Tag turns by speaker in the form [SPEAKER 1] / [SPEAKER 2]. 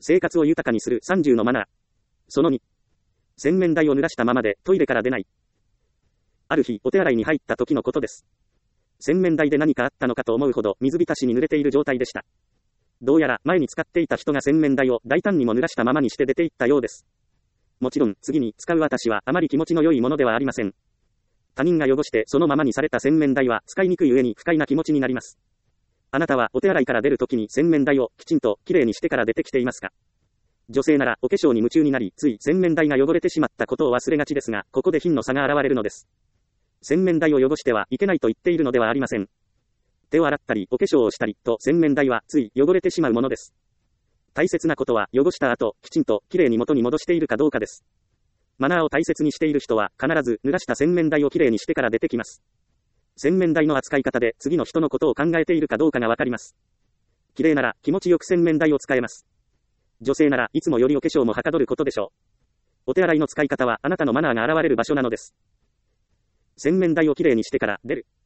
[SPEAKER 1] 生活を豊かにする30のマナー。その2。洗面台を濡らしたままでトイレから出ない。ある日、お手洗いに入った時のことです。洗面台で何かあったのかと思うほど水浸しに濡れている状態でした。どうやら前に使っていた人が洗面台を大胆にも濡らしたままにして出て行ったようです。もちろん次に使う私はあまり気持ちの良いものではありません。他人が汚してそのままにされた洗面台は使いにくい上に不快な気持ちになります。あなたはお手洗いから出るときに洗面台をきちんときれいにしてから出てきていますか？女性ならお化粧に夢中になりつい洗面台が汚れてしまったことを忘れがちですが、ここで品の差が現れるのです。洗面台を汚してはいけないと言っているのではありません。手を洗ったりお化粧をしたりと洗面台はつい汚れてしまうものです。大切なことは汚した後きちんときれいに元に戻しているかどうかです。マナーを大切にしている人は必ず濡らした洗面台をきれいにしてから出てきます。洗面台の扱い方で次の人のことを考えているかどうかがわかります。きれいなら気持ちよく洗面台を使えます。女性ならいつもよりお化粧もはかどることでしょう。お手洗いの使い方はあなたのマナーが現れる場所なのです。洗面台をきれいにしてから出る。